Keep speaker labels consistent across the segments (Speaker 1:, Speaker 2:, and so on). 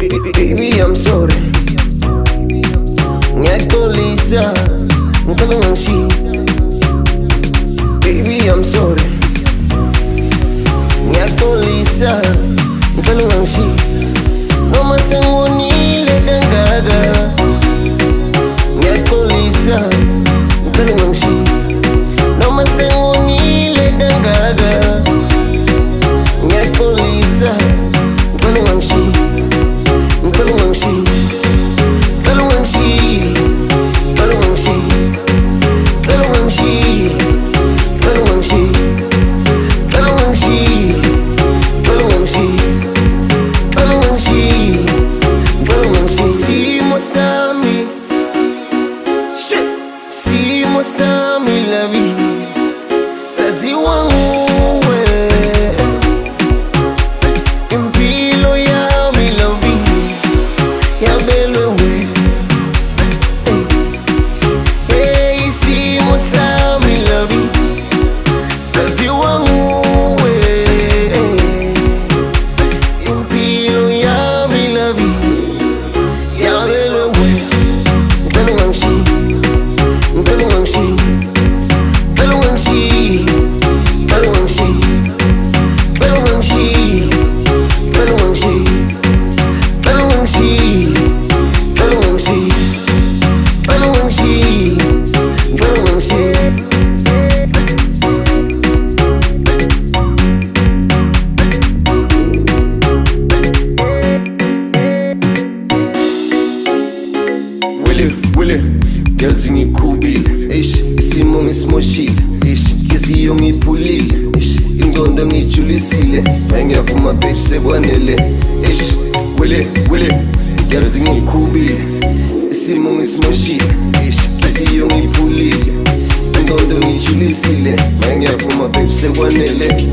Speaker 1: Baby, I'm sorry. Ngiyatolisa ngicela ungangishiyi. Baby, I'm sorry. Ngiyatolisa ngicela ungangishiyi. Noma sengonile kangaka. Ngiyatolisa ngicela ungangishiyi. Noma sengonile kangaka. Ngiyatolisa ngicela ungangishiyi. Ngicela ungangishiyi. Ngicela ungangishiyi. Ngicela ungangishiyi. Ngicela ungangishiyi. Ngicela ungangishiyi. Ngicela ungangishiyi. Ngicela ungangishiyi. Ngicela ungangishiyi. Ngicela ungangishiyi. Simo sami. Shit. Simo sami la vie. Saziwa nguwe. Impilo yami la vie. Yabelwe we. Hey, simo sami la vie. Saziwa nguwe. Impilo yami la vie. Yabelwe we. Ngicela ungangishiyi. Ngicela ungangishiyi. Ngicela ungangishiyi. Ngicela ungangishiyi. Ngicela ungangishiyi. Ngicela ungangishiyi. Ngicela ungangishiyi. Ngicela ungangishiyi. Ngicela ungangishiyi. Ngicela ungangishiyi. Wile, yazi ngikhubile, isimo ngisimoshile, inhliziyo ngiphulile, ingqondo ngijulisile, ngiyavuma babe sekwanele. Wile, yazi ngikhubile, isimo ngisimoshile, inhliziyo ngiphulile, ingqondo ngijulisile, ngiyavuma babe sekwanele.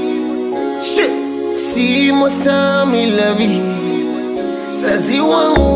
Speaker 1: Shit, simo sami la vie. Saziwa nguwe.